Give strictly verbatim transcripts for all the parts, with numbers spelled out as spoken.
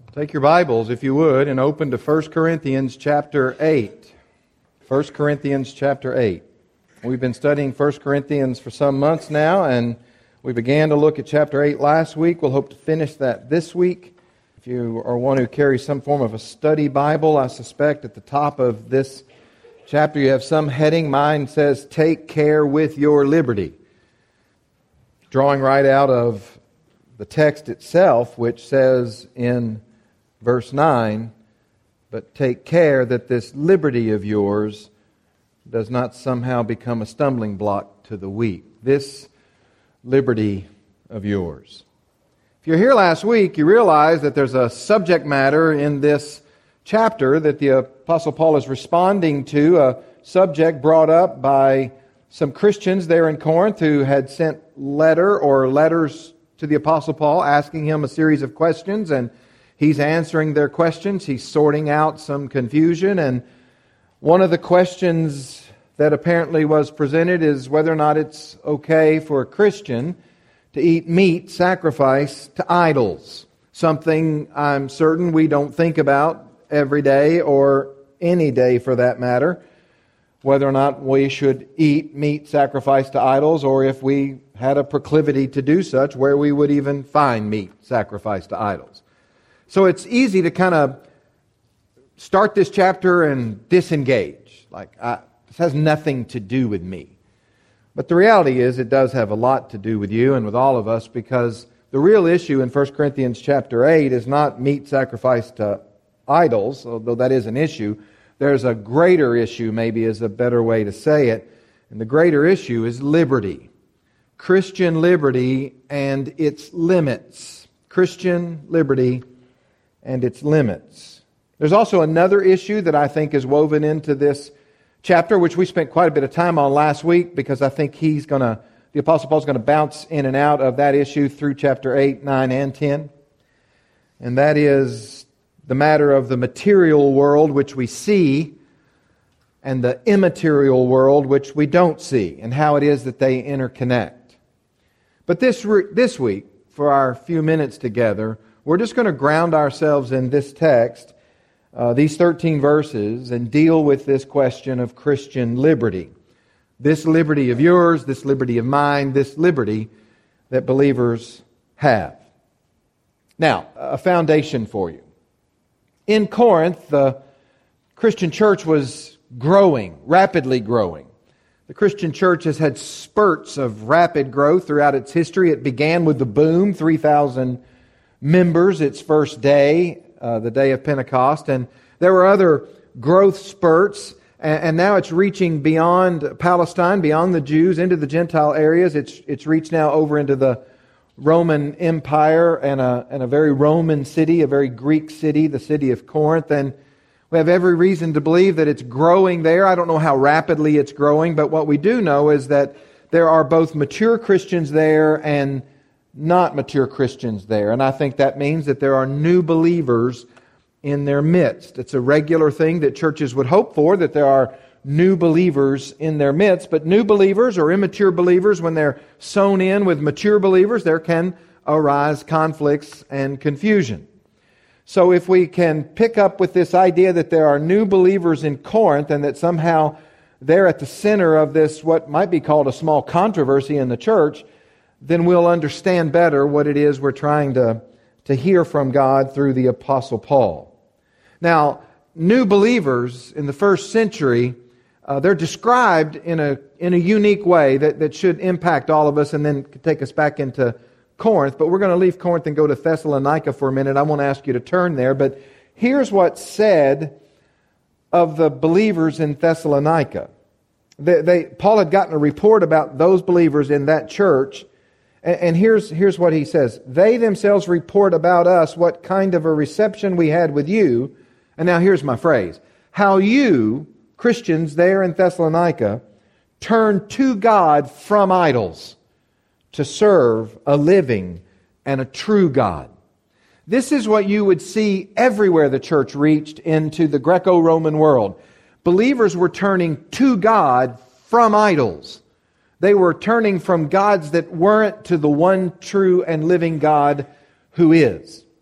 Take your Bibles, if you would, and open to First Corinthians chapter eight. First Corinthians chapter eight. We've been studying First Corinthians for some months now, and we began to look at chapter eight last week. We'll hope to finish that this week. If you are one who carries some form of a study Bible, I suspect at the top of this chapter you have some heading. Mine says, "Take care with your liberty." Drawing right out of the text itself, which says in verse nine, "But take care that this liberty of yours does not somehow become a stumbling block to the weak." This liberty of yours. If you're here last week, you realize that there's a subject matter in this chapter that the Apostle Paul is responding to, a subject brought up by some Christians there in Corinth who had sent letter or letters to the Apostle Paul asking him a series of questions, and he's answering their questions. He's sorting out some confusion, and one of the questions that apparently was presented is whether or not it's okay for a Christian to eat meat sacrificed to idols. Something I'm certain we don't think about every day or any day for that matter, whether or not we should eat meat sacrificed to idols, or if we had a proclivity to do such, where we would even find meat sacrificed to idols. So it's easy to kind of start this chapter and disengage. Like, I, this has nothing to do with me. But the reality is it does have a lot to do with you and with all of us, because the real issue in First Corinthians chapter eight is not meat sacrificed to idols, although that is an issue. There's a greater issue, maybe is a better way to say it. And the greater issue is liberty. Christian liberty and its limits. Christian liberty and its limits. There's also another issue that I think is woven into this chapter, which we spent quite a bit of time on last week, because I think he's going to, the Apostle Paul's going to bounce in and out of that issue through chapter eight, nine, and ten. And that is the matter of the material world which we see and the immaterial world which we don't see, and how it is that they interconnect. But this this week, for our few minutes together, we're just going to ground ourselves in this text, uh, these thirteen verses, and deal with this question of Christian liberty. This liberty of yours, this liberty of mine, this liberty that believers have. Now, a foundation for you. In Corinth, the Christian church was growing, rapidly growing. The Christian church has had spurts of rapid growth throughout its history. It began with the boom, three thousand members its first day, uh, the day of Pentecost. And there were other growth spurts, and, and now it's reaching beyond Palestine, beyond the Jews, into the Gentile areas. It's it's reached now over into the Roman Empire and a, and a very Roman city, a very Greek city, the city of Corinth. And we have every reason to believe that it's growing there. I don't know how rapidly it's growing, but what we do know is that there are both mature Christians there and not mature Christians there. And I think that means that there are new believers in their midst. It's a regular thing that churches would hope for, that there are new believers in their midst. But new believers or immature believers, when they're sown in with mature believers, there can arise conflicts and confusion. So if we can pick up with this idea that there are new believers in Corinth and that somehow they're at the center of this, what might be called a small controversy in the church, then we'll understand better what it is we're trying to, to hear from God through the Apostle Paul. Now, new believers in the first century, uh, they're described in a in a unique way that, that should impact all of us and then take us back into Corinth. But we're going to leave Corinth and go to Thessalonica for a minute. I won't ask you to turn there, but here's what's said of the believers in Thessalonica. They, they, Paul had gotten a report about those believers in that church, and, and here's, here's what he says. They themselves report about us what kind of a reception we had with you. And now here's my phrase. How you, Christians there in Thessalonica, turned to God from idols to serve a living and a true God. This is what you would see everywhere the church reached into the Greco-Roman world. Believers were turning to God from idols. They were turning from gods that weren't to the one true and living God who is.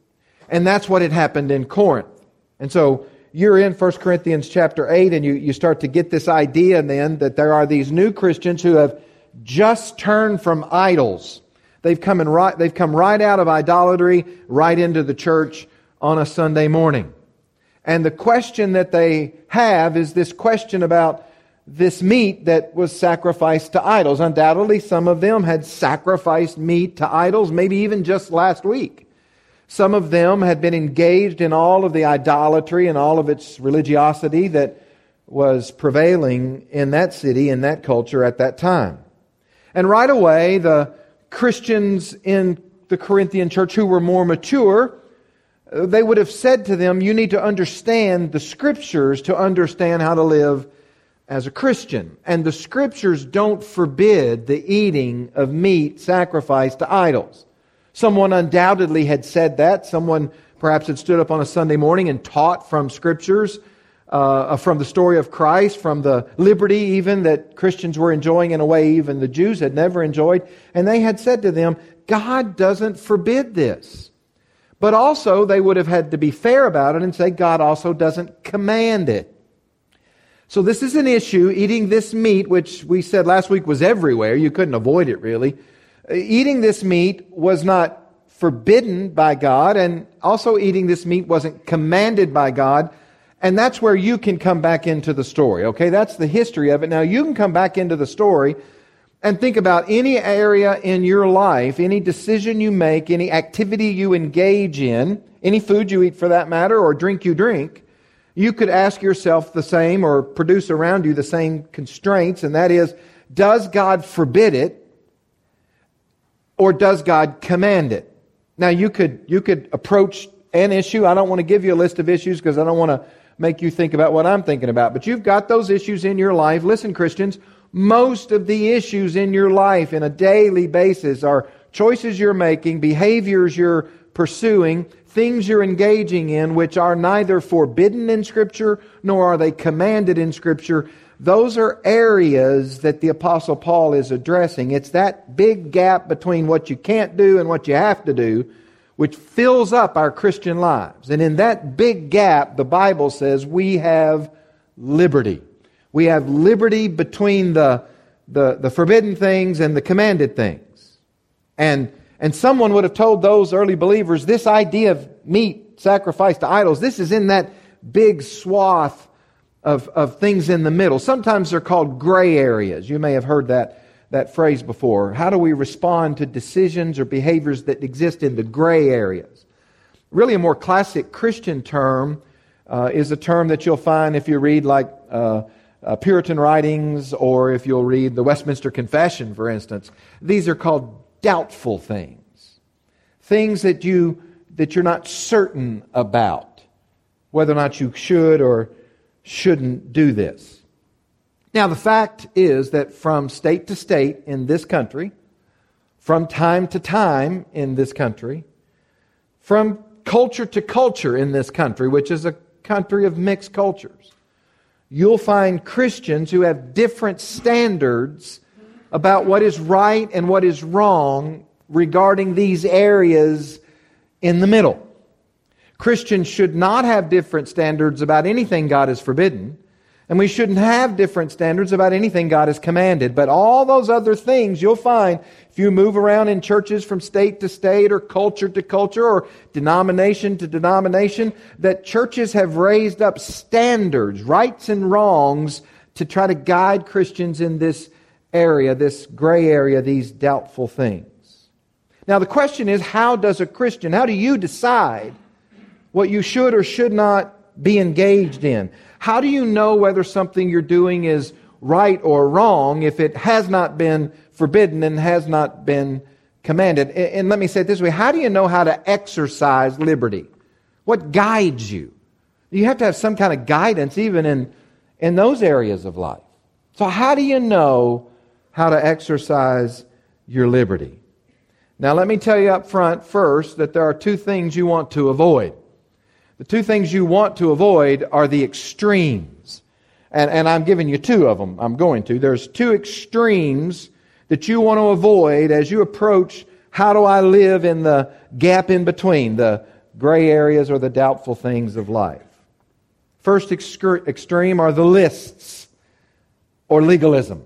And that's what had happened in Corinth. And so you're in First Corinthians chapter eight, and you, you start to get this idea then that there are these new Christians who have just turned from idols. They've come, in right, they've come right out of idolatry, right into the church on a Sunday morning. And the question that they have is this question about this meat that was sacrificed to idols. Undoubtedly, some of them had sacrificed meat to idols, maybe even just last week. Some of them had been engaged in all of the idolatry and all of its religiosity that was prevailing in that city, in that culture at that time. And right away, the Christians in the Corinthian church who were more mature, they would have said to them, you need to understand the Scriptures to understand how to live as a Christian. And the Scriptures don't forbid the eating of meat sacrificed to idols. Someone undoubtedly had said that. Someone perhaps had stood up on a Sunday morning and taught from Scriptures, uh, from the story of Christ, from the liberty even that Christians were enjoying in a way even the Jews had never enjoyed. And they had said to them, God doesn't forbid this. But also they would have had to be fair about it and say God also doesn't command it. So this is an issue, eating this meat, which we said last week was everywhere. You couldn't avoid it really. Eating this meat was not forbidden by God, and also eating this meat wasn't commanded by God. And that's where you can come back into the story, okay? That's the history of it. Now you can come back into the story and think about any area in your life, any decision you make, any activity you engage in, any food you eat for that matter, or drink you drink. You could ask yourself the same or produce around you the same constraints, and that is, does God forbid it or does God command it? Now you could you could approach an issue. I don't want to give you a list of issues because I don't want to make you think about what I'm thinking about. But you've got those issues in your life. Listen, Christians, most of the issues in your life in a daily basis are choices you're making, behaviors you're pursuing, things you're engaging in which are neither forbidden in Scripture nor are they commanded in Scripture. Those are areas that the Apostle Paul is addressing. It's that big gap between what you can't do and what you have to do, which fills up our Christian lives. And in that big gap, the Bible says we have liberty. We have liberty between the, the, the forbidden things and the commanded things. And, and someone would have told those early believers, this idea of meat sacrificed to idols, this is in that big swath Of, of things in the middle. Sometimes they're called gray areas. You may have heard that, that phrase before. How do we respond to decisions or behaviors that exist in the gray areas? Really a more classic Christian term uh, is a term that you'll find if you read like uh, uh, Puritan writings, or if you'll read the Westminster Confession, for instance. These are called doubtful things. Things that, you, that you're not certain about, whether or not you should or shouldn't do this. Now, the fact is that from state to state in this country, from time to time in this country, from culture to culture in this country, which is a country of mixed cultures, you'll find Christians who have different standards about what is right and what is wrong regarding these areas in the middle. Christians should not have different standards about anything God has forbidden, and we shouldn't have different standards about anything God has commanded. But all those other things you'll find if you move around in churches from state to state or culture to culture or denomination to denomination, that churches have raised up standards, rights and wrongs, to try to guide Christians in this area, this gray area, these doubtful things. Now the question is, how does a Christian, how do you decide what you should or should not be engaged in? How do you know whether something you're doing is right or wrong if it has not been forbidden and has not been commanded? And let me say it this way, how do you know how to exercise liberty? What guides you? You have to have some kind of guidance even in, in those areas of life. So how do you know how to exercise your liberty? Now let me tell you up front first that there are two things you want to avoid. The two things you want to avoid are the extremes. And, and I'm giving you two of them. I'm going to. There's two extremes that you want to avoid as you approach how do I live in the gap in between, the, gray areas or the doubtful things of life. First excre- extreme are the lists or legalism.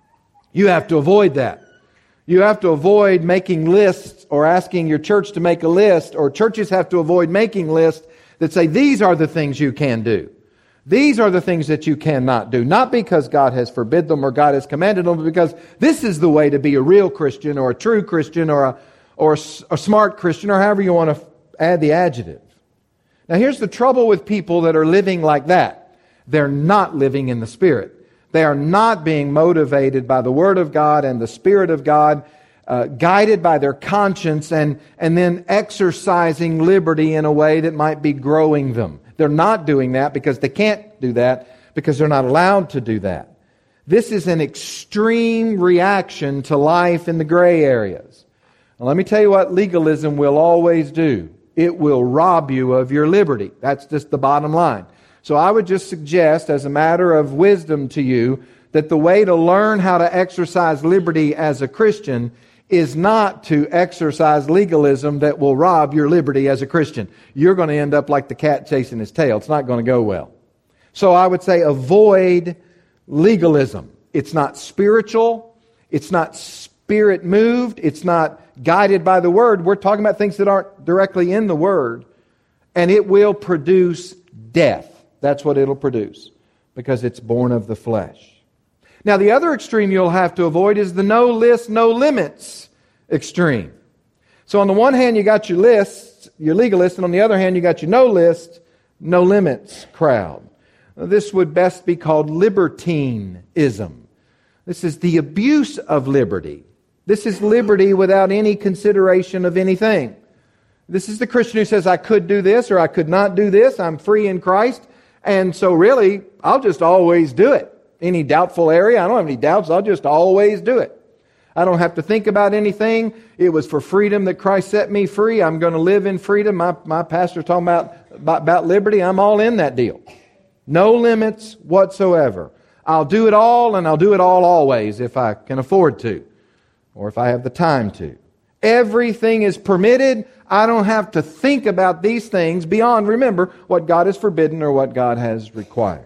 You have to avoid that. You have to avoid making lists or asking your church to make a list, or churches have to avoid making lists that say these are the things you can do. These are the things that you cannot do. Not because God has forbid them or God has commanded them, but because this is the way to be a real Christian or a true Christian or a, or a, a smart Christian, or however you want to add the adjective. Now here's the trouble with people that are living like that. They're not living in the Spirit. They are not being motivated by the Word of God and the Spirit of God, uh, guided by their conscience, and, and then exercising liberty in a way that might be growing them. They're not doing that because they can't do that, because they're not allowed to do that. This is an extreme reaction to life in the gray areas. Now, let me tell you what legalism will always do. It will rob you of your liberty. That's just the bottom line. So I would just suggest, as a matter of wisdom to you, that the way to learn how to exercise liberty as a Christian is not to exercise legalism that will rob your liberty as a Christian. You're going to end up like the cat chasing his tail. It's not going to go well. So I would say avoid legalism. It's not spiritual. It's not spirit moved. It's not guided by the Word. We're talking about things that aren't directly in the Word. And it will produce death. That's what it'll produce, because it's born of the flesh. Now, the other extreme you'll have to avoid is the no list, no limits extreme. So on the one hand, you got your lists, your legalists, and on the other hand, you got your no list, no limits crowd. This would best be called libertinism. This is the abuse of liberty. This is liberty without any consideration of anything. This is the Christian who says, I could do this or I could not do this. I'm free in Christ. And so really, I'll just always do it. Any doubtful area, I don't have any doubts. I'll just always do it. I don't have to think about anything. It was for freedom that Christ set me free. I'm going to live in freedom. My, my pastor's talking about, about, about liberty. I'm all in that deal. No limits whatsoever. I'll do it all, and I'll do it all always if I can afford to, or if I have the time to. Everything is permitted. I don't have to think about these things beyond, remember, what God has forbidden or what God has required.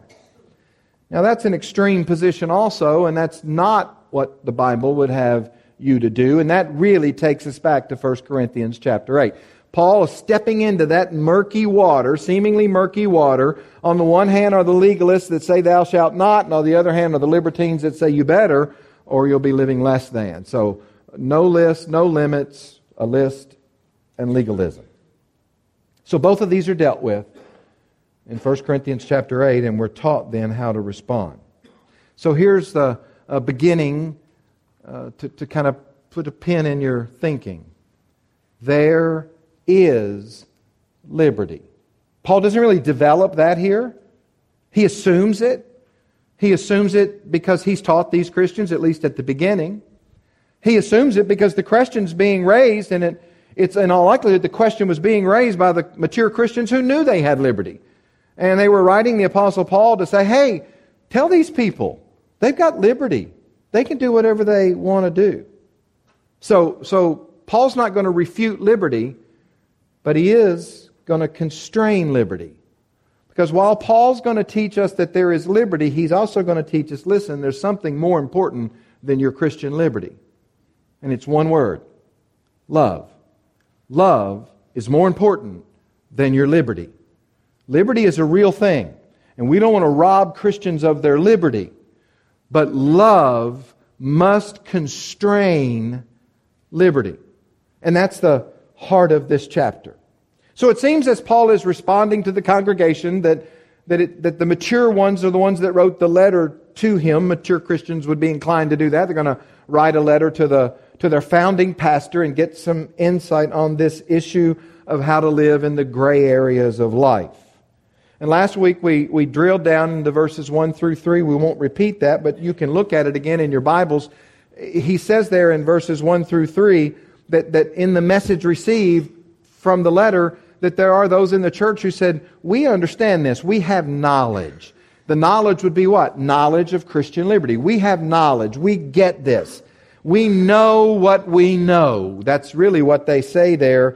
Now that's an extreme position also, and that's not what the Bible would have you to do, and that really takes us back to First Corinthians chapter eight. Paul is stepping into that murky water, seemingly murky water. On the one hand are the legalists that say thou shalt not, and on the other hand are the libertines that say you better, or you'll be living less than. So no list, no limits, a list, and legalism. So both of these are dealt with in First Corinthians chapter eight, and we're taught then how to respond. So here's the uh, beginning uh, to, to kind of put a pin in your thinking. There is liberty. Paul doesn't really develop that here. He assumes it. He assumes it because he's taught these Christians, at least at the beginning. He assumes it because the question's being raised, and it, it's in all likelihood the question was being raised by the mature Christians who knew they had liberty. And they were writing the Apostle Paul to say, hey, tell these people, they've got liberty. They can do whatever they want to do. So, so Paul's not going to refute liberty, but he is going to constrain liberty. Because while Paul's going to teach us that there is liberty, he's also going to teach us, listen, there's something more important than your Christian liberty. And it's one word, love. Love is more important than your liberty. Liberty is a real thing, and we don't want to rob Christians of their liberty. But love must constrain liberty. And that's the heart of this chapter. So it seems as Paul is responding to the congregation that, that, it, that the mature ones are the ones that wrote the letter to him. Mature Christians would be inclined to do that. They're going to write a letter to the to their founding pastor and get some insight on this issue of how to live in the gray areas of life. And last week we, we drilled down into verses one through three. We won't repeat that, but you can look at it again in your Bibles. He says there in verses one through three that, that in the message received from the letter, that there are those in the church who said, we understand this. We have knowledge. The knowledge would be what? Knowledge of Christian liberty. We have knowledge. We get this. We know what we know. That's really what they say there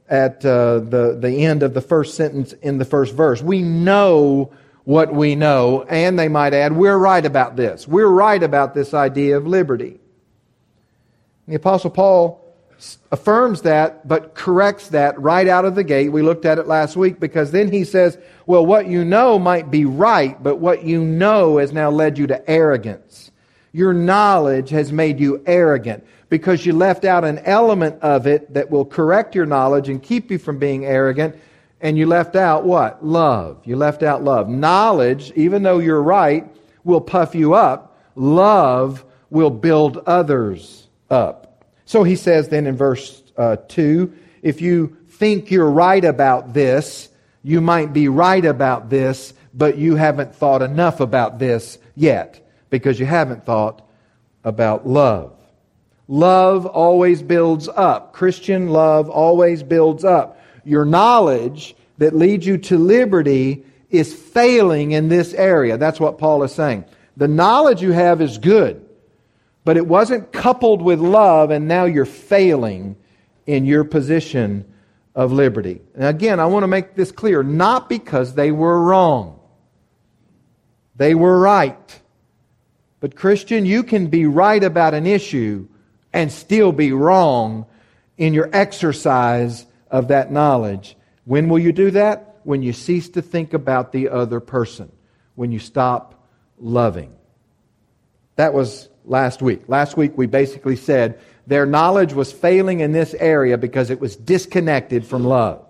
at uh, the, the end of the first sentence in the first verse. We know what we know, and they might add, we're right about this. We're right about this idea of liberty. The Apostle Paul affirms that, but corrects that right out of the gate. We looked at it last week, because then he says, well, what you know might be right, but what you know has now led you to arrogance. Your knowledge has made you arrogant, because you left out an element of it that will correct your knowledge and keep you from being arrogant, and you left out what? Love. You left out love. Knowledge, even though you're right, will puff you up. Love will build others up. So he says then in verse uh, two, if you think you're right about this, you might be right about this, but you haven't thought enough about this yet, because you haven't thought about love. Love always builds up. Christian love always builds up. Your knowledge that leads you to liberty is failing in this area. That's what Paul is saying. The knowledge you have is good, but it wasn't coupled with love, and now you're failing in your position of liberty. And again, I want to make this clear, not because they were wrong. They were right. But Christian, you can be right about an issue and still be wrong in your exercise of that knowledge. When will you do that? When you cease to think about the other person. When you stop loving. That was last week. Last week we basically said their knowledge was failing in this area because it was disconnected from love.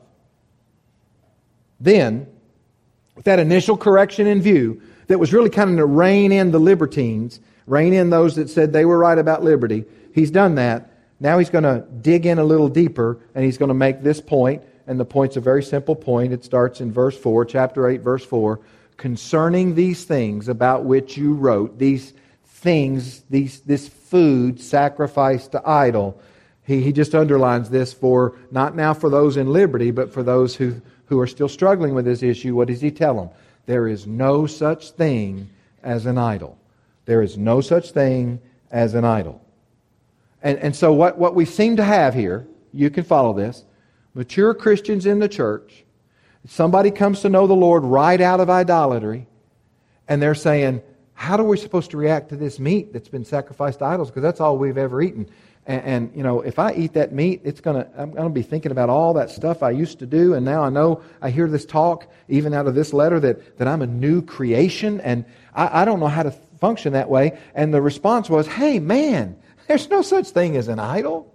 Then, with that initial correction in view, that was really kind of to rein in the libertines, rein in those that said they were right about liberty, he's done that. Now he's going to dig in a little deeper, and he's going to make this point, and the point's a very simple point. It starts in verse four, chapter eight, verse four. Concerning these things about which you wrote, these things, these this food sacrificed to idol. He, he just underlines this for, not now for those in liberty, but for those who, who are still struggling with this issue. What does he tell them? There is no such thing as an idol. There is no such thing as an idol. And, and so what, what we seem to have here, you can follow this, mature Christians in the church, somebody comes to know the Lord right out of idolatry, and they're saying, how are we supposed to react to this meat that's been sacrificed to idols? Because that's all we've ever eaten. And, and you know, if I eat that meat, it's gonna I'm going to be thinking about all that stuff I used to do, and now I know I hear this talk, even out of this letter, that, that I'm a new creation, and I, I don't know how to function that way. And the response was, hey, man, there's no such thing as an idol.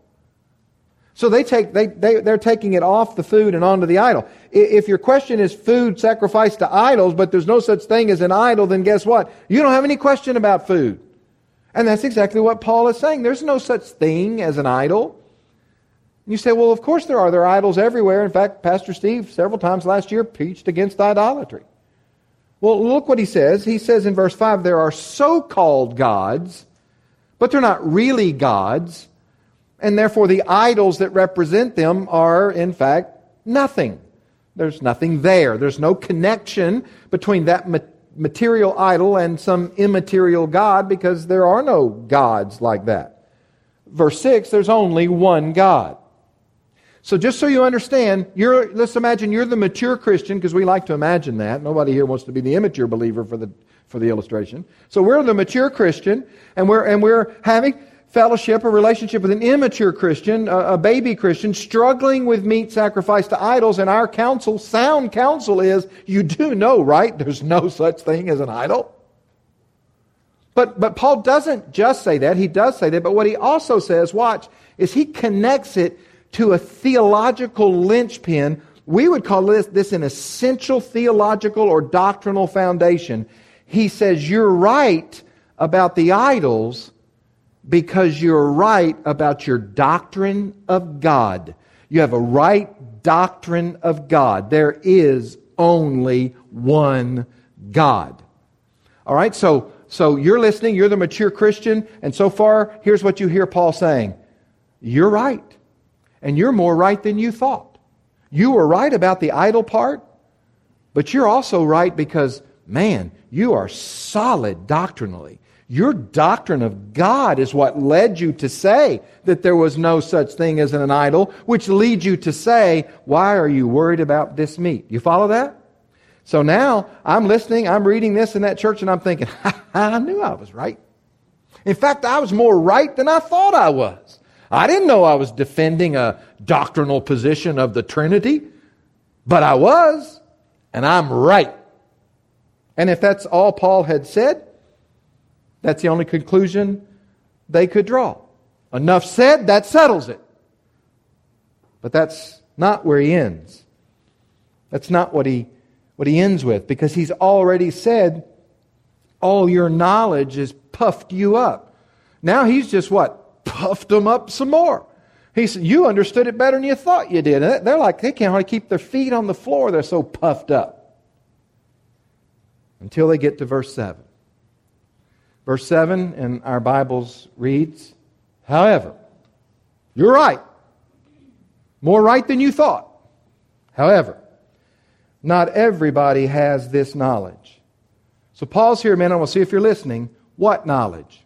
So they take they, they they're taking it off the food and onto the idol. If your question is food sacrificed to idols, but there's no such thing as an idol, then guess what? You don't have any question about food. And that's exactly what Paul is saying. There's no such thing as an idol. You say, well, of course there are. There are idols everywhere. In fact, Pastor Steve several times last year preached against idolatry. Well, look what he says. He says in verse five, there are so-called gods, but they're not really gods. And therefore the idols that represent them are, in fact, nothing. There's nothing there. There's no connection between that ma- material idol and some immaterial God, because there are no gods like that. Verse six, there's only one God. So just so you understand, you're, let's imagine you're the mature Christian, because we like to imagine that. Nobody here wants to be the immature believer for the for the illustration. So we're the mature Christian, and we're and we're having fellowship, a relationship with an immature Christian, a, a baby Christian, struggling with meat sacrificed to idols, and our counsel, sound counsel is, you do know, right? There's no such thing as an idol. But, but Paul doesn't just say that, he does say that, but what he also says, watch, is he connects it to a theological linchpin. We would call this, this an essential theological or doctrinal foundation. He says, you're right about the idols, because you're right about your doctrine of God. You have a right doctrine of God. There is only one God. All right, so, so you're listening, you're the mature Christian, and so far, here's what you hear Paul saying. You're right, and you're more right than you thought. You were right about the idol part, but you're also right because, man, you are solid doctrinally. Your doctrine of God is what led you to say that there was no such thing as an idol, which leads you to say, why are you worried about this meat? You follow that? So now I'm listening, I'm reading this in that church, and I'm thinking, ha, I knew I was right. In fact, I was more right than I thought I was. I didn't know I was defending a doctrinal position of the Trinity, but I was, and I'm right. And if that's all Paul had said, that's the only conclusion they could draw. Enough said, that settles it. But that's not where he ends. That's not what he, what he ends with, because he's already said, all your knowledge has puffed you up. Now he's just what? Puffed them up some more. He said, you understood it better than you thought you did. And they're like, they can't hardly keep their feet on the floor. They're so puffed up. Until they get to verse seven. Verse seven in our Bibles reads, however, you're right. More right than you thought. However, not everybody has this knowledge. So pause here a minute. I want to see if you're listening. What knowledge?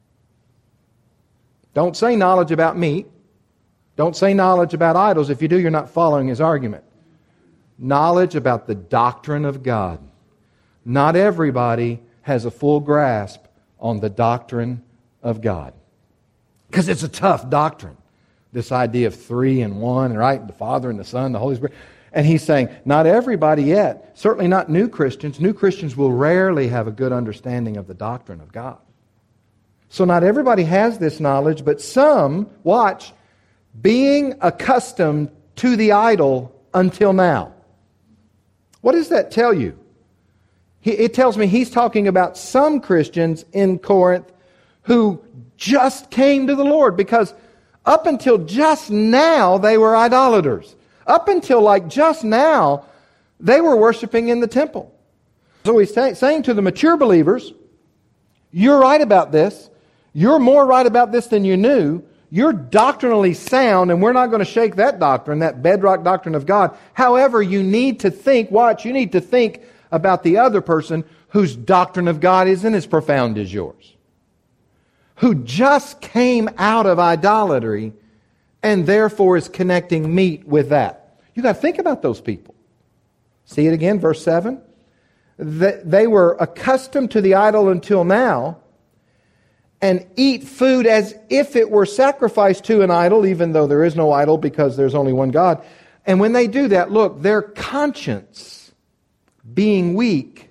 Don't say knowledge about meat. Don't say knowledge about idols. If you do, you're not following his argument. Knowledge about the doctrine of God. Not everybody has a full grasp on the doctrine of God. Because it's a tough doctrine. This idea of three and one, right? The Father and the Son, the Holy Spirit. And he's saying, not everybody yet, certainly not new Christians. New Christians will rarely have a good understanding of the doctrine of God. So not everybody has this knowledge, but some, watch, being accustomed to the idol until now. What does that tell you? It tells me he's talking about some Christians in Corinth who just came to the Lord, because up until just now they were idolaters. Up until like just now they were worshiping in the temple. So he's saying to the mature believers, you're right about this. You're more right about this than you knew. You're doctrinally sound, and we're not going to shake that doctrine, that bedrock doctrine of God. However, you need to think, watch, you need to think about the other person whose doctrine of God isn't as profound as yours, who just came out of idolatry and therefore is connecting meat with that. You got to think about those people. See it again, verse seven. They were accustomed to the idol until now, and eat food as if it were sacrificed to an idol, even though there is no idol because there's only one God. And when they do that, look, their conscience, being weak,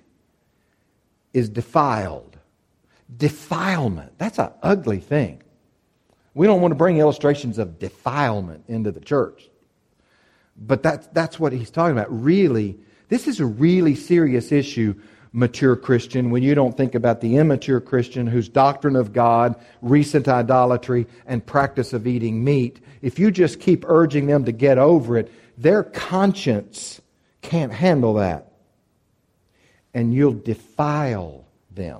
is defiled. Defilement. That's an ugly thing. We don't want to bring illustrations of defilement into the church. But that's, that's what he's talking about. Really, this is a really serious issue, mature Christian, when you don't think about the immature Christian whose doctrine of God, recent idolatry, and practice of eating meat. If you just keep urging them to get over it, their conscience can't handle that. And you'll defile them.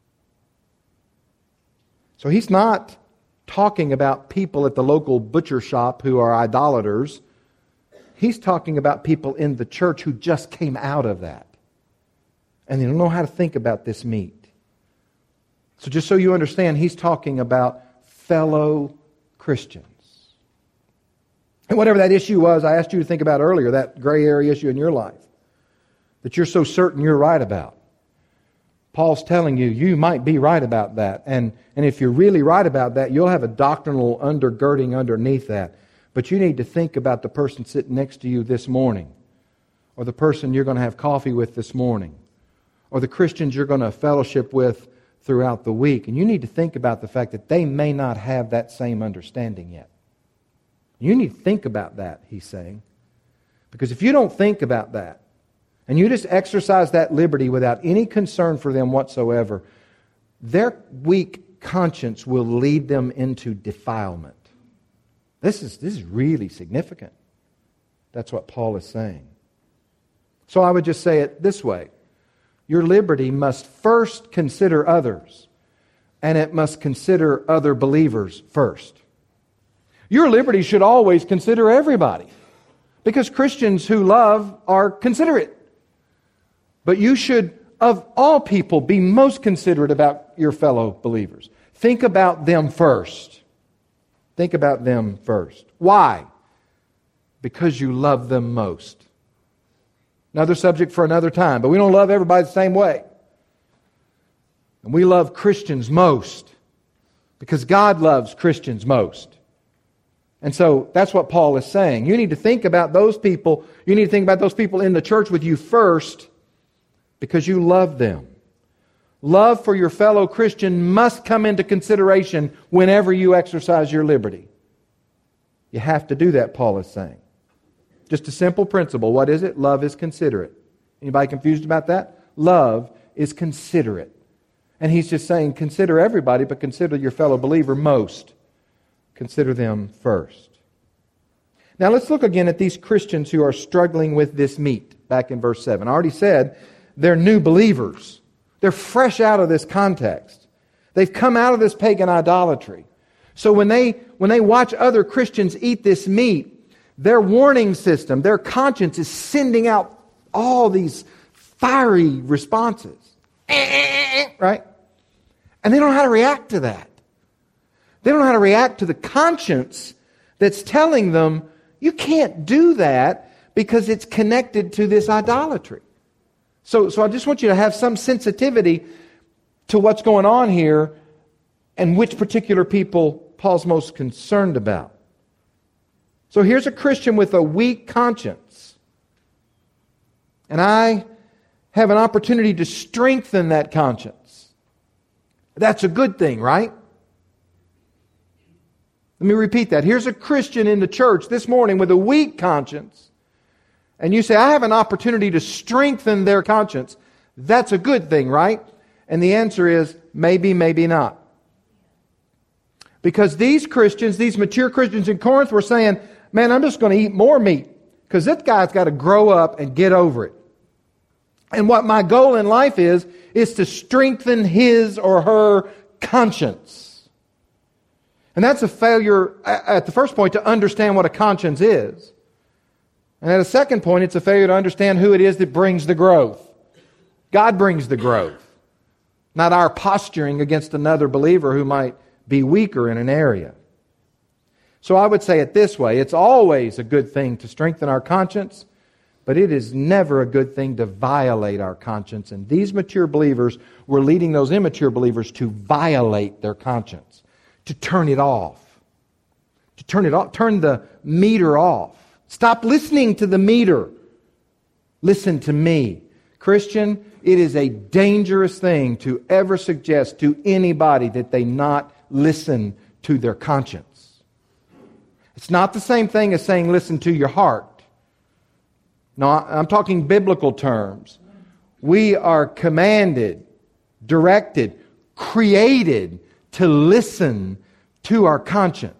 So he's not talking about people at the local butcher shop who are idolaters. He's talking about people in the church who just came out of that. And they don't know how to think about this meat. So just so you understand, he's talking about fellow Christians. And whatever that issue was I asked you to think about earlier, that gray area issue in your life, that you're so certain you're right about. Paul's telling you, you might be right about that. And, and if you're really right about that, you'll have a doctrinal undergirding underneath that. But you need to think about the person sitting next to you this morning, or the person you're going to have coffee with this morning, or the Christians you're going to fellowship with throughout the week. And you need to think about the fact that they may not have that same understanding yet. You need to think about that, he's saying. Because if you don't think about that, and you just exercise that liberty without any concern for them whatsoever, their weak conscience will lead them into defilement. This is, this is really significant. That's what Paul is saying. So I would just say it this way. Your liberty must first consider others, and it must consider other believers first. Your liberty should always consider everybody, because Christians who love are considerate. But you should of all people, be most considerate about your fellow believers. Think about them first. Think about them first. Why? Because you love them most. Another subject for another time, but we don't love everybody the same way. And we love Christians most because God loves Christians most. And so that's what Paul is saying. You need to think about those people. You need to think about those people in the church with you first because you love them. Love for your fellow Christian must come into consideration whenever you exercise your liberty. You have to do that, Paul is saying. Just a simple principle. What is it? Love is considerate. Anybody confused about that? Love is considerate. And he's just saying, consider everybody, but consider your fellow believer most. Consider them first. Now let's look again at these Christians who are struggling with this meat, back in verse seven. I already said they're new believers. They're fresh out of this context. They've come out of this pagan idolatry. So when they, when they watch other Christians eat this meat, their warning system, their conscience is sending out all these fiery responses. Right? And they don't know how to react to that. They don't know how to react to the conscience that's telling them, you can't do that because it's connected to this idolatry. So, so I just want you to have some sensitivity to what's going on here and which particular people Paul's most concerned about. So here's a Christian with a weak conscience. And I have an opportunity to strengthen that conscience. That's a good thing, right? Let me repeat that. Here's a Christian in the church this morning with a weak conscience. And you say, I have an opportunity to strengthen their conscience. That's a good thing, right? And the answer is maybe, maybe not. Because these Christians, these mature Christians in Corinth were saying, man, I'm just going to eat more meat because this guy's got to grow up and get over it. And what my goal in life is, is to strengthen his or her conscience. And that's a failure at the first point to understand what a conscience is. And at a second point, it's a failure to understand who it is that brings the growth. God brings the growth, not our posturing against another believer who might be weaker in an area. So I would say it this way, it's always a good thing to strengthen our conscience, but it is never a good thing to violate our conscience. And these mature believers were leading those immature believers to violate their conscience, to turn it off, to turn it off, turn the meter off. Stop listening to the meter. Listen to me. Christian, it is a dangerous thing to ever suggest to anybody that they not listen to their conscience. It's not the same thing as saying listen to your heart. No, I'm talking biblical terms. We are commanded, directed, created to listen to our conscience.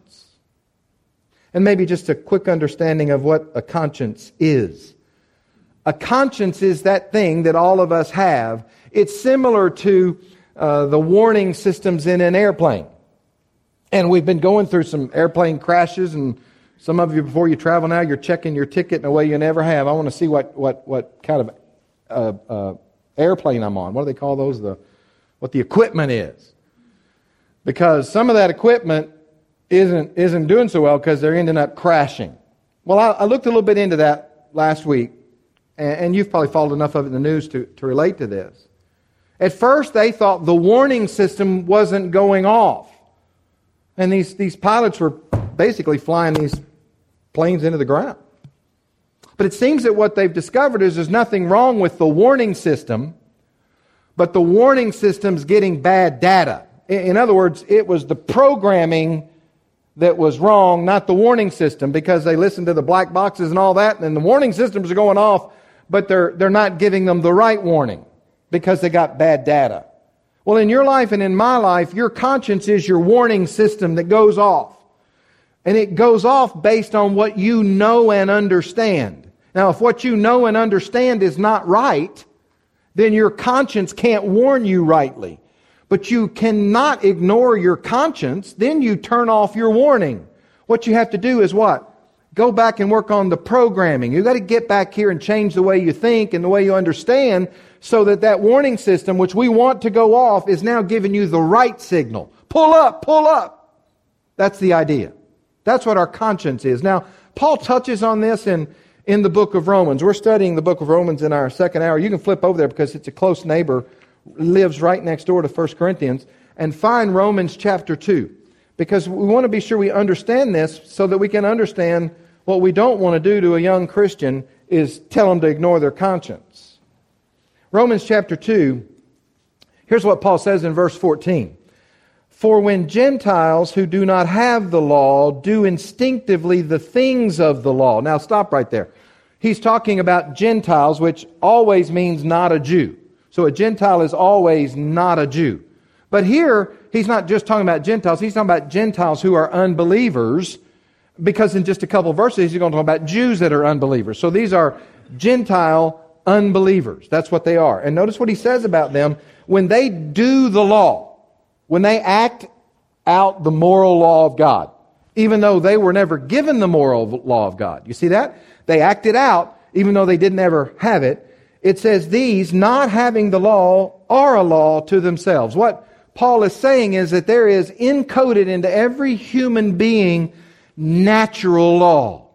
And maybe just a quick understanding of what a conscience is. A conscience is that thing that all of us have. It's similar to uh, the warning systems in an airplane. And we've been going through some airplane crashes, and some of you, before you travel now, you're checking your ticket in a way you never have. I want to see what, what, what kind of uh, uh, airplane I'm on. What do they call those? The what the equipment is. Because some of that equipment isn't isn't doing so well because they're ending up crashing. Well, I, I looked a little bit into that last week, and, and you've probably followed enough of it in the news to, to relate to this. At first, they thought the warning system wasn't going off. And these, these pilots were basically flying these planes into the ground. But it seems that what they've discovered is there's nothing wrong with the warning system, but the warning system's getting bad data. In, in other words, it was the programming that was wrong, not the warning system, because they listened to the black boxes and all that, and the warning systems are going off, but they're they're not giving them the right warning because they got bad data. Well, in your life and in my life, your conscience is your warning system that goes off. And it goes off based on what you know and understand. Now, if what you know and understand is not right, then your conscience can't warn you rightly. But you cannot ignore your conscience, then you turn off your warning. What you have to do is what? go back and work on the programming. You've got to get back here and change the way you think and the way you understand so that that warning system, which we want to go off, is now giving you the right signal. Pull up, pull up. That's the idea. That's what our conscience is. Now, Paul touches on this in, in the book of Romans. We're studying the book of Romans in our second hour. You can flip over there because it's a close neighbor, lives right next door to First Corinthians, and find Romans chapter two. Because we want to be sure we understand this so that we can understand what we don't want to do to a young Christian is tell them to ignore their conscience. Romans chapter two, here's what Paul says in verse fourteen. For when Gentiles who do not have the law do instinctively the things of the law. Now stop right there. He's talking about Gentiles, which always means not a Jew. So a Gentile is always not a Jew. But here, he's not just talking about Gentiles, he's talking about Gentiles who are unbelievers, because in just a couple of verses, he's going to talk about Jews that are unbelievers. So these are Gentile unbelievers. That's what they are. And notice what he says about them. When they do the law, when they act out the moral law of God, even though they were never given the moral law of God. You see that? They acted out, even though they didn't ever have it. It says these, not having the law, are a law to themselves. What Paul is saying is that there is encoded into every human being natural law.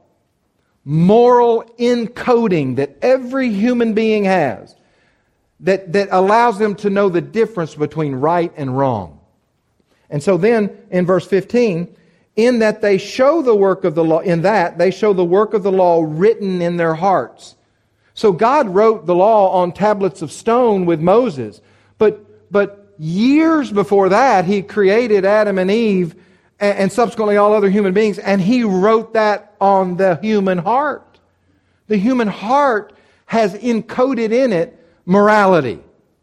Moral encoding that every human being has. That, that allows them to know the difference between right and wrong. And so then, in verse fifteen, in that they show the work of the law, in that they show the work of the law written in their hearts. So God wrote the law on tablets of stone with Moses. But, but years before that, He created Adam and Eve and, and subsequently all other human beings, and He wrote that on the human heart. The human heart has encoded in it morality.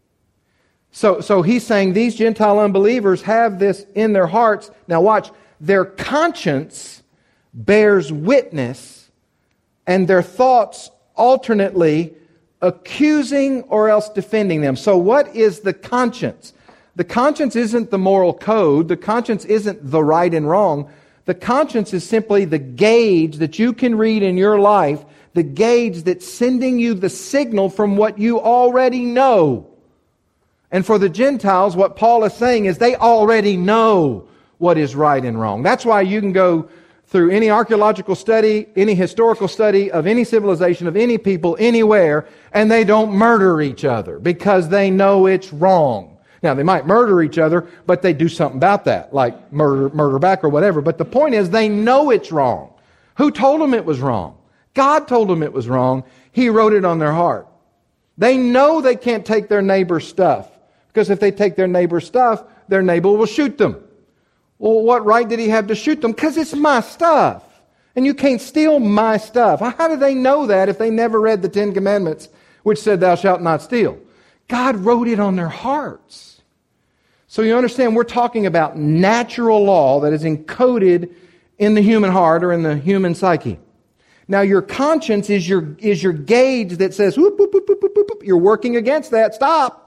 So, so he's saying these Gentile unbelievers have this in their hearts. Now watch, their conscience bears witness, and their thoughts alternately accusing or else defending them. So what is the conscience? The conscience isn't the moral code. The conscience isn't the right and wrong. The conscience is simply the gauge that you can read in your life, the gauge that's sending you the signal from what you already know. And for the Gentiles, what Paul is saying is they already know what is right and wrong. That's why you can go through any archaeological study, any historical study of any civilization, of any people, anywhere, and they don't murder each other because they know it's wrong. Now, they might murder each other, but they do something about that, like murder, murder back or whatever. But the point is, they know it's wrong. Who told them it was wrong? God told them it was wrong. He wrote it on their heart. They know they can't take their neighbor's stuff, because if they take their neighbor's stuff, their neighbor will shoot them. Well, what right did he have to shoot them? Because it's my stuff. And you can't steal my stuff. How do they know that if they never read the Ten Commandments, which said, thou shalt not steal? God wrote it on their hearts. So you understand, we're talking about natural law that is encoded in the human heart or in the human psyche. Now, your conscience is your, is your gauge that says, whoop, whoop, whoop, whoop, whoop, whoop. You're working against that. Stop.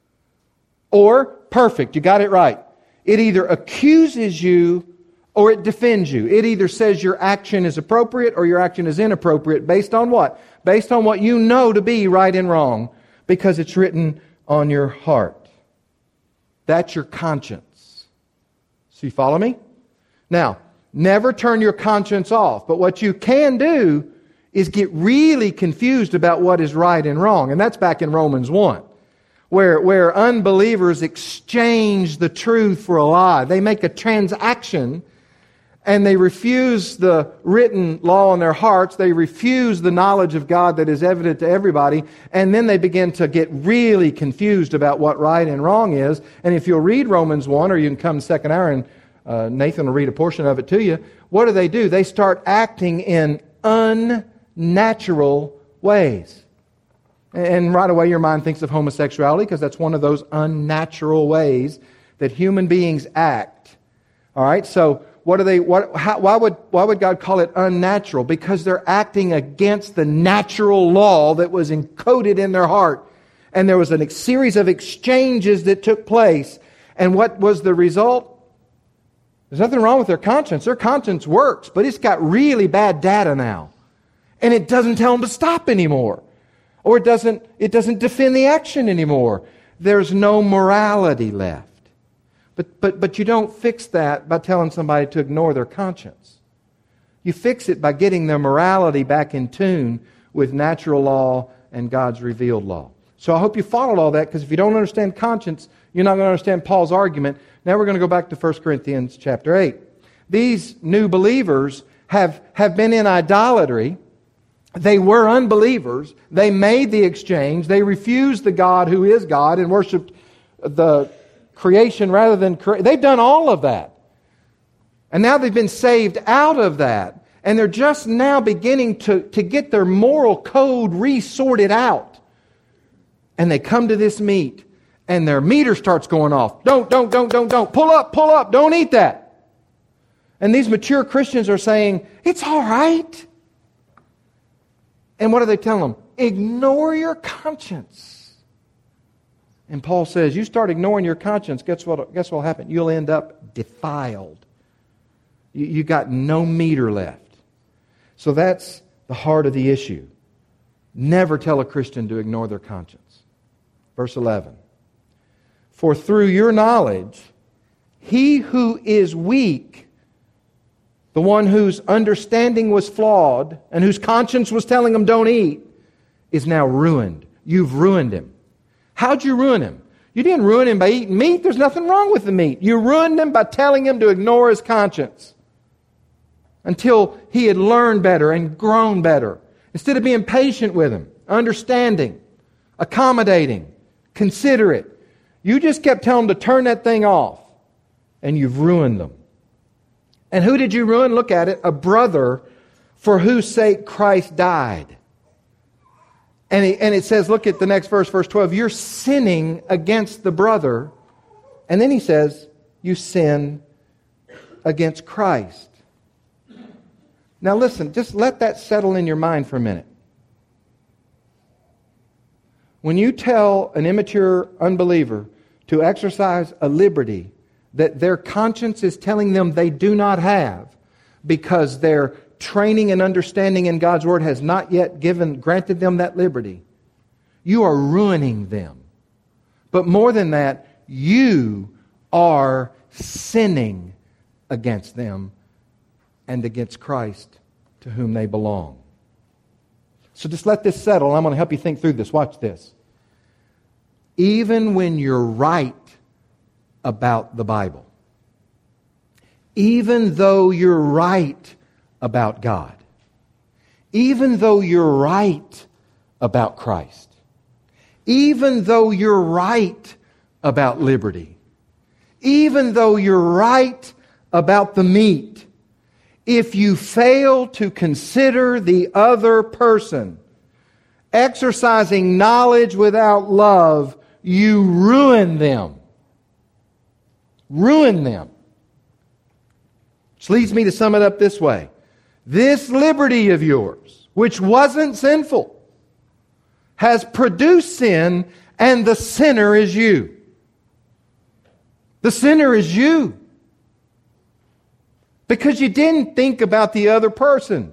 Or, perfect, you got it right. It either accuses you or it defends you. It either says your action is appropriate or your action is inappropriate. Based on what? Based on what you know to be right and wrong, because it's written on your heart. That's your conscience. So you follow me? Now, never turn your conscience off. But what you can do is get really confused about what is right and wrong. And that's back in Romans one. Where, where unbelievers exchange the truth for a lie. They make a transaction and they refuse the written law in their hearts. They refuse the knowledge of God that is evident to everybody. And then they begin to get really confused about what right and wrong is. And if you'll read Romans one, or you can come second hour and uh, Nathan will read a portion of it to you. What do they do? They start acting in unnatural ways. And right away your mind thinks of homosexuality, because that's one of those unnatural ways that human beings act. All right, so what do they? What? How, why would why would God call it unnatural? Because they're acting against the natural law that was encoded in their heart, and there was a series of exchanges that took place. And what was the result? There's nothing wrong with their conscience. Their conscience works, but it's got really bad data now. And it doesn't tell them to stop anymore. Or it doesn't, it doesn't defend the action anymore. There's no morality left. But, but, but you don't fix that by telling somebody to ignore their conscience. You fix it by getting their morality back in tune with natural law and God's revealed law. So I hope you followed all that, because if you don't understand conscience, you're not going to understand Paul's argument. Now we're going to go back to First Corinthians chapter eight. These new believers have, have been in idolatry. They were unbelievers. They made the exchange. They refused the God who is God and worshiped the creation rather than cre- they've done all of that. And now they've been saved out of that. And they're just now beginning to, to get their moral code re-sorted out. And they come to this meat, and their meter starts going off. Don't, don't, don't, don't, don't. Pull up, pull up. Don't eat that. And these mature Christians are saying, it's all right. And what do they tell them? Ignore your conscience. And Paul says, you start ignoring your conscience, guess what, guess what will happen? You'll end up defiled. You, you got no meter left. So that's the heart of the issue. Never tell a Christian to ignore their conscience. Verse eleven. For through your knowledge, he who is weak, the one whose understanding was flawed and whose conscience was telling him don't eat, is now ruined. You've ruined him. How'd you ruin him? You didn't ruin him by eating meat. There's nothing wrong with the meat. You ruined him by telling him to ignore his conscience until he had learned better and grown better. Instead of being patient with him, understanding, accommodating, considerate, you just kept telling them to turn that thing off, and you've ruined them. And who did you ruin? Look at it. A brother for whose sake Christ died. And, he, and it says, look at the next verse, verse twelve. You're sinning against the brother. And then he says, you sin against Christ. Now listen, just let that settle in your mind for a minute. When you tell an immature unbeliever to exercise a liberty that their conscience is telling them they do not have because their training and understanding in God's Word has not yet given, granted them that liberty, you are ruining them. But more than that, you are sinning against them and against Christ to whom they belong. So just let this settle. I'm going to help you think through this. Watch this. Even when you're right about the Bible, even though you're right about God, even though you're right about Christ, even though you're right about liberty, even though you're right about the meat, if you fail to consider the other person, exercising knowledge without love, you ruin them. Ruin them. Which leads me to sum it up this way. This liberty of yours, which wasn't sinful, has produced sin, and the sinner is you. The sinner is you. Because you didn't think about the other person.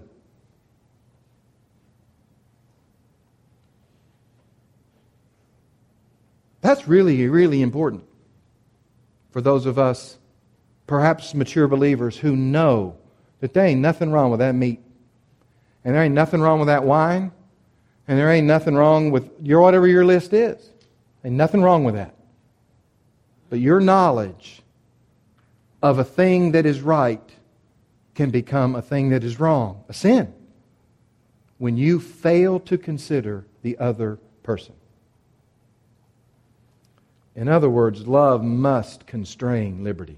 That's really, really important for those of us, perhaps mature believers, who know that there ain't nothing wrong with that meat. And there ain't nothing wrong with that wine. And there ain't nothing wrong with your whatever your list is. Ain't nothing wrong with that. But your knowledge of a thing that is right can become a thing that is wrong, a sin, when you fail to consider the other person. In other words, love must constrain liberty.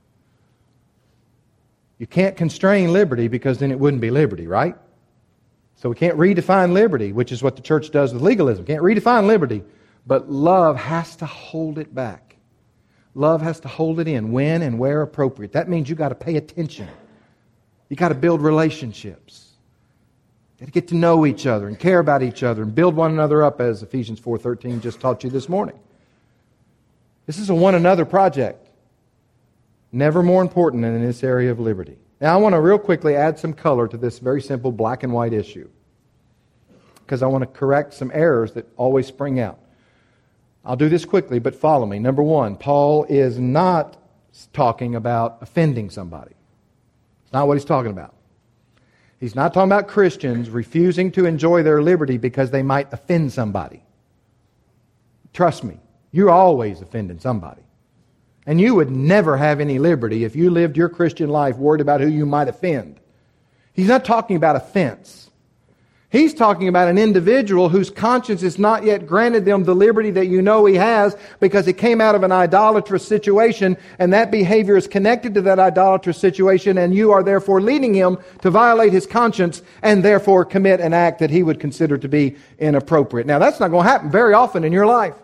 You can't constrain liberty because then it wouldn't be liberty, right? So we can't redefine liberty, which is what the church does with legalism. Can't redefine liberty, but love has to hold it back. Love has to hold it in when and where appropriate. That means you got to pay attention. You got to build relationships. You got to get to know each other and care about each other and build one another up, as Ephesians four thirteen just taught you this morning. This is a one another project. Never more important than in this area of liberty. Now I want to real quickly add some color to this very simple black and white issue, because I want to correct some errors that always spring out. I'll do this quickly, but follow me. Number one, Paul is not talking about offending somebody. It's not what he's talking about. He's not talking about Christians refusing to enjoy their liberty because they might offend somebody. Trust me, you're always offending somebody. And you would never have any liberty if you lived your Christian life worried about who you might offend. He's not talking about offense. He's talking about an individual whose conscience has not yet granted them the liberty that you know he has because he came out of an idolatrous situation, and that behavior is connected to that idolatrous situation, and you are therefore leading him to violate his conscience and therefore commit an act that he would consider to be inappropriate. Now, that's not going to happen very often in your life.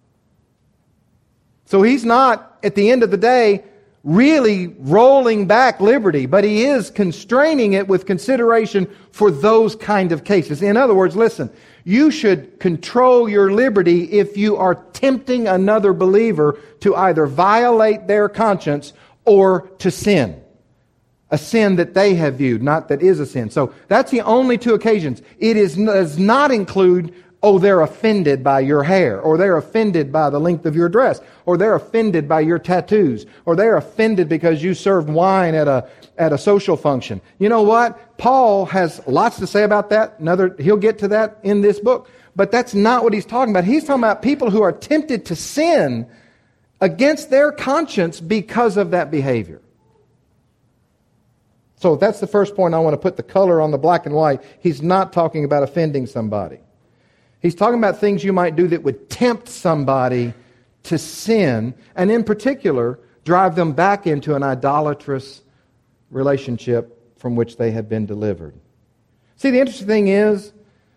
So he's not, at the end of the day, really rolling back liberty, but he is constraining it with consideration for those kind of cases. In other words, listen, you should control your liberty if you are tempting another believer to either violate their conscience or to sin. A sin that they have viewed, not that is a sin. So that's the only two occasions. It is, does not include, oh, they're offended by your hair, or they're offended by the length of your dress, or they're offended by your tattoos, or they're offended because you served wine at a at a social function. You know what? Paul has lots to say about that. Another, he'll get to that in this book. But that's not what he's talking about. He's talking about people who are tempted to sin against their conscience because of that behavior. So that's the first point I want to put the color on the black and white. He's not talking about offending somebody. He's talking about things you might do that would tempt somebody to sin, and in particular, drive them back into an idolatrous relationship from which they have been delivered. See, the interesting thing is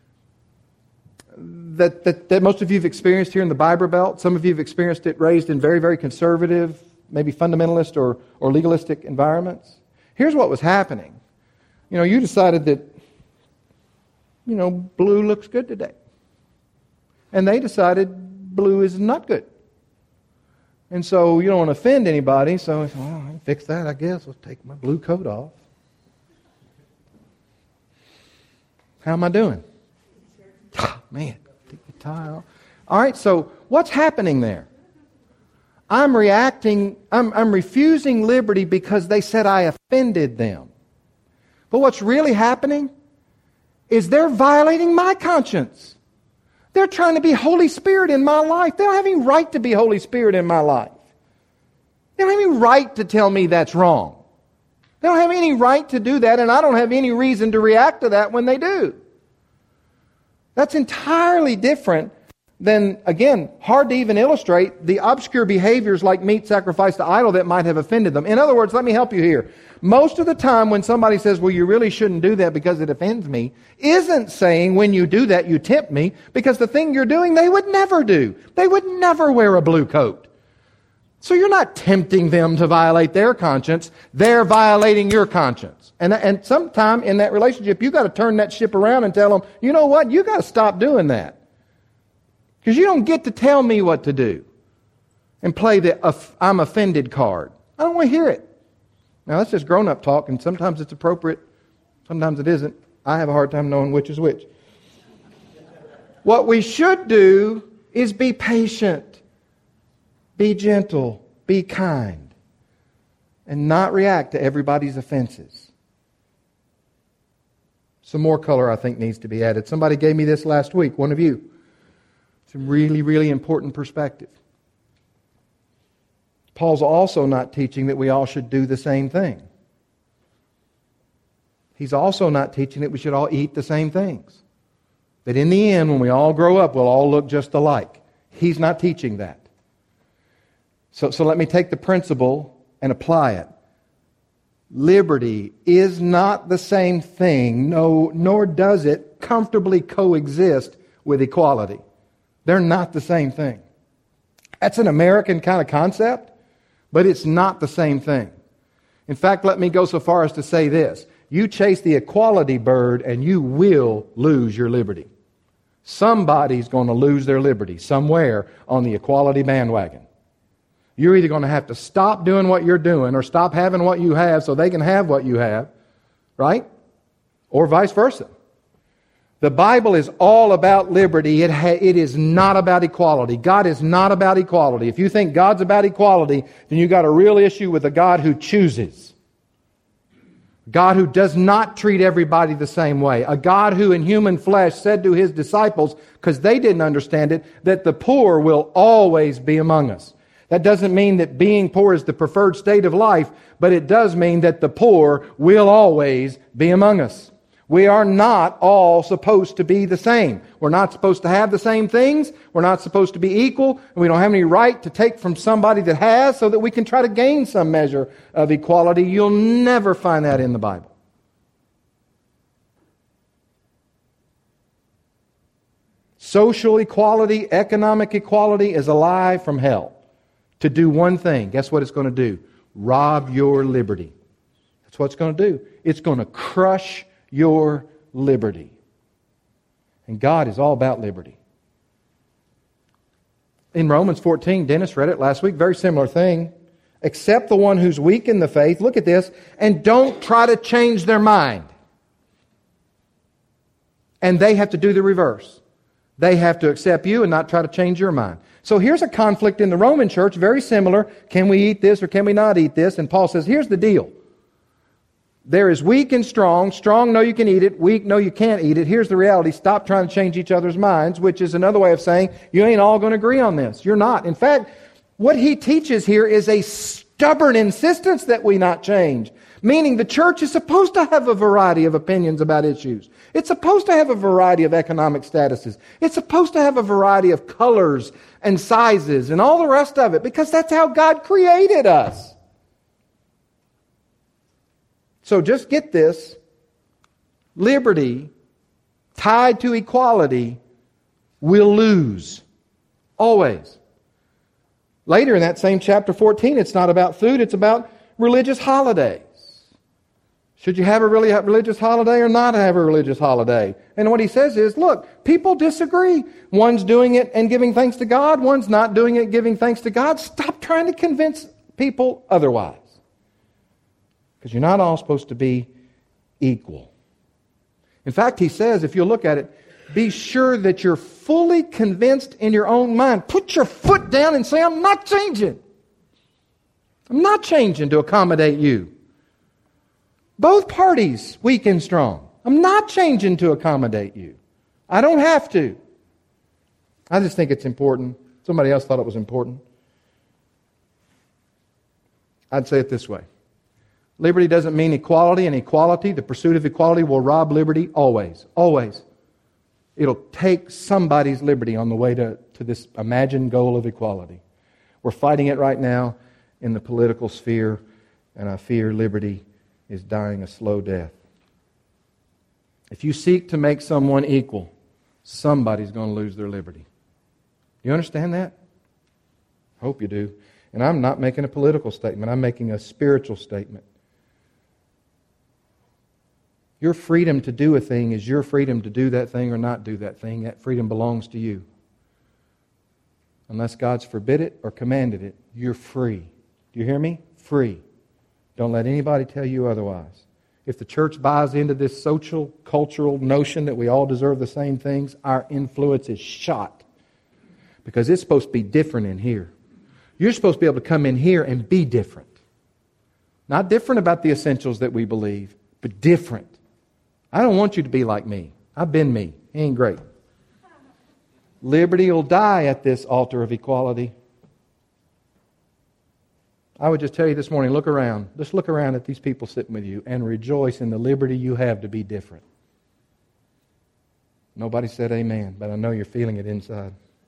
that, that, that most of you have experienced here in the Bible Belt. Some of you have experienced it raised in very, very conservative, maybe fundamentalist or, or legalistic environments. Here's what was happening. You know, you decided that, you know, blue looks good today. And they decided blue is not good. And so you don't want to offend anybody, so well, I can fix that, I guess. I'll take my blue coat off. How am I doing? Oh, man, take the tie off. All right, so what's happening there? I'm reacting, I'm, I'm refusing liberty because they said I offended them. But what's really happening is they're violating my conscience. They're trying to be Holy Spirit in my life. They don't have any right to be Holy Spirit in my life. They don't have any right to tell me that's wrong. They don't have any right to do that, and I don't have any reason to react to that when they do. That's entirely different than, again, hard to even illustrate the obscure behaviors like meat sacrificed to idol that might have offended them. In other words, let me help you here. Most of the time when somebody says, well, you really shouldn't do that because it offends me, isn't saying when you do that you tempt me, because the thing you're doing they would never do. They would never wear a blue coat. So you're not tempting them to violate their conscience. They're violating your conscience. And, and sometime in that relationship, you've got to turn that ship around and tell them, you know what, you've got to stop doing that. Because you don't get to tell me what to do and play the uh, I'm offended card. I don't want to hear it. Now, that's just grown-up talk, and sometimes it's appropriate, sometimes it isn't. I have a hard time knowing which is which. What we should do is be patient, be gentle, be kind, and not react to everybody's offenses. Some more color, I think, needs to be added. Somebody gave me this last week, one of you. It's a really, really important perspective. Paul's also not teaching that we all should do the same thing. He's also not teaching that we should all eat the same things. That in the end, when we all grow up, we'll all look just alike. He's not teaching that. So, so let me take the principle and apply it. Liberty is not the same thing, no, nor does it comfortably coexist with equality. They're not the same thing. That's an American kind of concept, but it's not the same thing. In fact, let me go so far as to say this. You chase the equality bird and you will lose your liberty. Somebody's going to lose their liberty somewhere on the equality bandwagon. You're either going to have to stop doing what you're doing or stop having what you have so they can have what you have, right? Or vice versa. The Bible is all about liberty. It, ha- it is not about equality. God is not about equality. If you think God's about equality, then you've got a real issue with a God who chooses. God who does not treat everybody the same way. A God who in human flesh said to His disciples, because they didn't understand it, that the poor will always be among us. That doesn't mean that being poor is the preferred state of life, but it does mean that the poor will always be among us. We are not all supposed to be the same. We're not supposed to have the same things. We're not supposed to be equal. And we don't have any right to take from somebody that has so that we can try to gain some measure of equality. You'll never find that in the Bible. Social equality, economic equality is a lie from hell. To do one thing, guess what it's going to do? Rob your liberty. That's what it's going to do. It's going to crush your liberty. And God is all about liberty. In Romans fourteen, Dennis read it last week, very similar thing. Accept the one who's weak in the faith, look at this, and don't try to change their mind. And they have to do the reverse. They have to accept you and not try to change your mind. So here's a conflict in the Roman church, very similar. Can we eat this or can we not eat this? And Paul says, here's the deal. There is weak and strong. Strong, no, you can eat it. Weak, no, you can't eat it. Here's the reality. Stop trying to change each other's minds, which is another way of saying you ain't all going to agree on this. You're not. In fact, what he teaches here is a stubborn insistence that we not change. Meaning the church is supposed to have a variety of opinions about issues. It's supposed to have a variety of economic statuses. It's supposed to have a variety of colors and sizes and all the rest of it, because that's how God created us. So just get this. Liberty tied to equality will lose. Always. Later in that same chapter fourteen, it's not about food, it's about religious holidays. Should you have a really religious holiday or not have a religious holiday? And what he says is, look, people disagree. One's doing it and giving thanks to God. One's not doing it, giving thanks to God. Stop trying to convince people otherwise. Because you're not all supposed to be equal. In fact, he says, if you look at it, be sure that you're fully convinced in your own mind. Put your foot down and say, I'm not changing. I'm not changing to accommodate you. Both parties, weak and strong. I'm not changing to accommodate you. I don't have to. I just think it's important. Somebody else thought it was important. I'd say it this way. Liberty doesn't mean equality, and equality, the pursuit of equality, will rob liberty always. Always. It'll take somebody's liberty on the way to, to this imagined goal of equality. We're fighting it right now in the political sphere, and I fear liberty is dying a slow death. If you seek to make someone equal, somebody's going to lose their liberty. You understand that? I hope you do. And I'm not making a political statement. I'm making a spiritual statement. Your freedom to do a thing is your freedom to do that thing or not do that thing. That freedom belongs to you. Unless God's forbid it or commanded it, you're free. Do you hear me? Free. Don't let anybody tell you otherwise. If the church buys into this social, cultural notion that we all deserve the same things, our influence is shot. Because it's supposed to be different in here. You're supposed to be able to come in here and be different. Not different about the essentials that we believe, but different. I don't want you to be like me. I've been me. It ain't great. Liberty will die at this altar of equality. I would just tell you this morning, look around. Just look around at these people sitting with you and rejoice in the liberty you have to be different. Nobody said amen, but I know you're feeling it inside.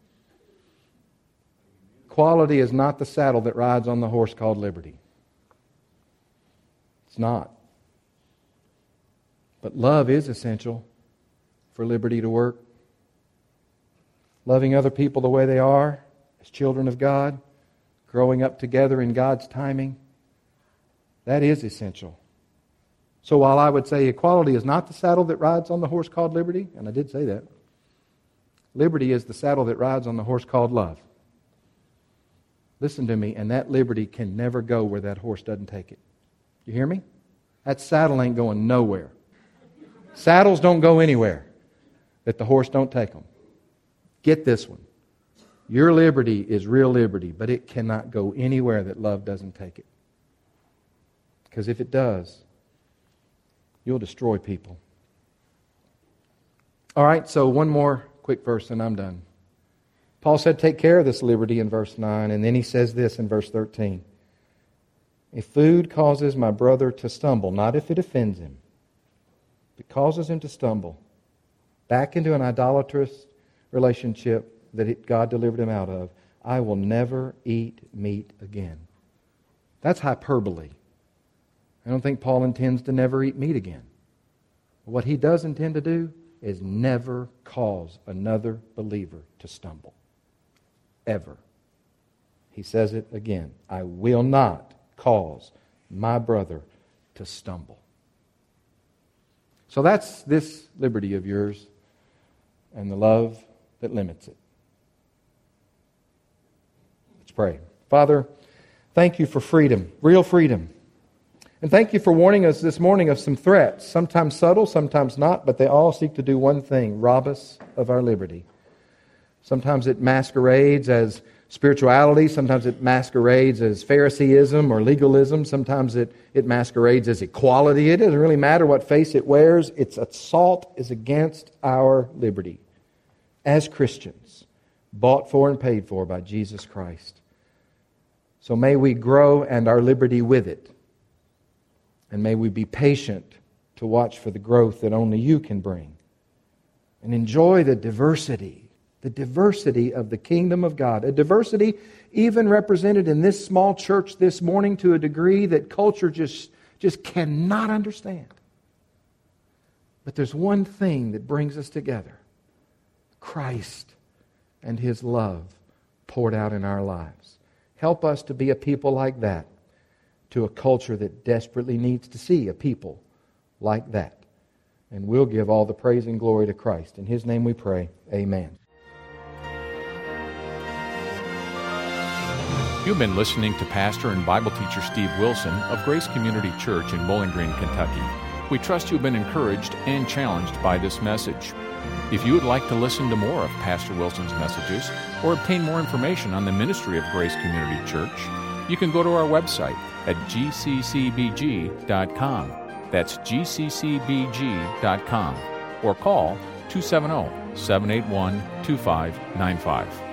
Equality is not the saddle that rides on the horse called liberty. It's not. But love is essential for liberty to work. Loving other people the way they are, as children of God, growing up together in God's timing, that is essential. So while I would say equality is not the saddle that rides on the horse called liberty, and I did say that, liberty is the saddle that rides on the horse called love. Listen to me, and that liberty can never go where that horse doesn't take it. You hear me? That saddle ain't going nowhere. Saddles don't go anywhere that the horse don't take them. Get this one. Your liberty is real liberty, but it cannot go anywhere that love doesn't take it. Because if it does, you'll destroy people. All right, so one more quick verse and I'm done. Paul said, take care of this liberty in verse nine, and then he says this in verse thirteen. If food causes my brother to stumble, not if it offends him, if it causes him to stumble back into an idolatrous relationship that it, God delivered him out of, I will never eat meat again. That's hyperbole. I don't think Paul intends to never eat meat again. What he does intend to do is never cause another believer to stumble. Ever. He says it again. I will not cause my brother to stumble. So that's this liberty of yours and the love that limits it. Let's pray. Father, thank you for freedom, real freedom. And thank you for warning us this morning of some threats, sometimes subtle, sometimes not, but they all seek to do one thing, rob us of our liberty. Sometimes it masquerades as spirituality, sometimes it masquerades as Phariseeism or legalism, sometimes it, it masquerades as equality. It doesn't really matter what face it wears, its assault is against our liberty as Christians, bought for and paid for by Jesus Christ. So may we grow and our liberty with it. And may we be patient to watch for the growth that only you can bring. And enjoy the diversity, the diversity of the kingdom of God. A diversity even represented in this small church this morning to a degree that culture just, just cannot understand. But there's one thing that brings us together. Christ and His love poured out in our lives. Help us to be a people like that, to a culture that desperately needs to see a people like that. And we'll give all the praise and glory to Christ. In His name we pray. Amen. You've been listening to Pastor and Bible teacher Steve Wilson of Grace Community Church in Bowling Green, Kentucky. We trust you've been encouraged and challenged by this message. If you would like to listen to more of Pastor Wilson's messages or obtain more information on the ministry of Grace Community Church, you can go to our website at g c c b g dot com. That's g c c b g dot com. Or call two seven zero, seven eight one, two five nine five.